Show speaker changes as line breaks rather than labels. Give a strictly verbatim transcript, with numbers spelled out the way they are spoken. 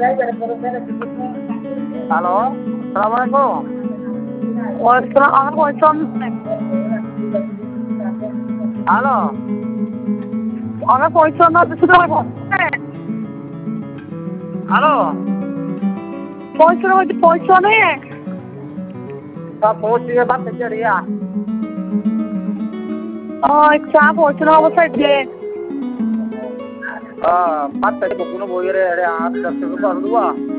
Hello, সালাম আলাইকুম।
ওয়ালাইকুম আমার পয়সা
হ্যালো,
আমার পয়সা না বেশি করে
হ্যালো,
পয়সা হচ্ছে পয়সা নেই
सब पहुंच गए बात कैसे रही है?
एक चा पहुंचना होगा साइड ले
हाँ, बात कैसे बुकुनो बोल रहे हैं? अरे आप दस रुपये कर दूँगा।